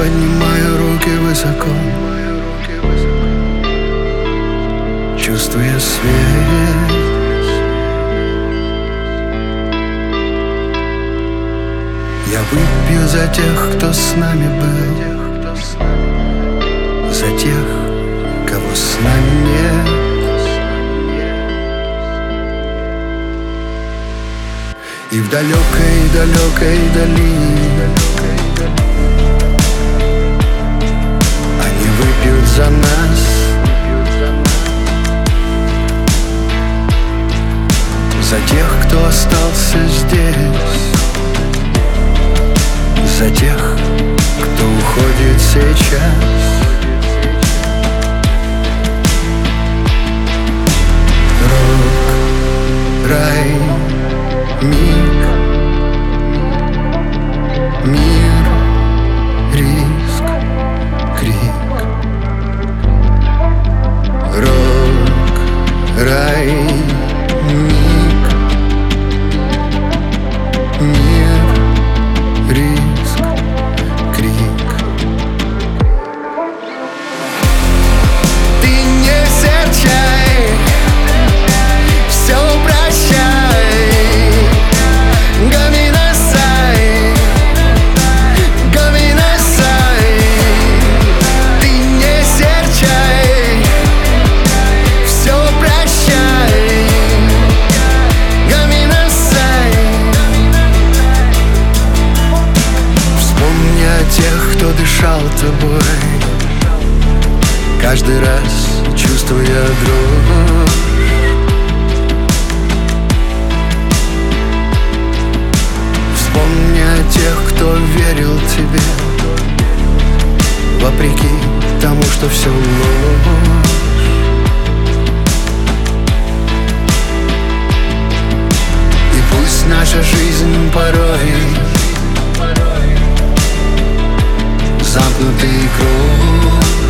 поднимаю руки высоко, чувствуя свет. Я выпью за тех, кто с нами был, за тех, кого с нами нет. И в далекой-далекой дали они выпьют за нас, за тех, кто остался здесь, за тех, кто уходит сейчас. Рок, рай, миг, мир, риск, крик. Рок, рай, миг, мир, риск, крик. Ты не серчай, все прощай, гоминасай, гоминасай. Ты не серчай, все прощай, гоминасай. Вспомни о тех, кто дышал тобой, каждый раз чувствуя дрожь. Вспомни о тех, кто верил тебе, вопреки тому, что все ложь. И пусть наша жизнь порой замкнутый круг,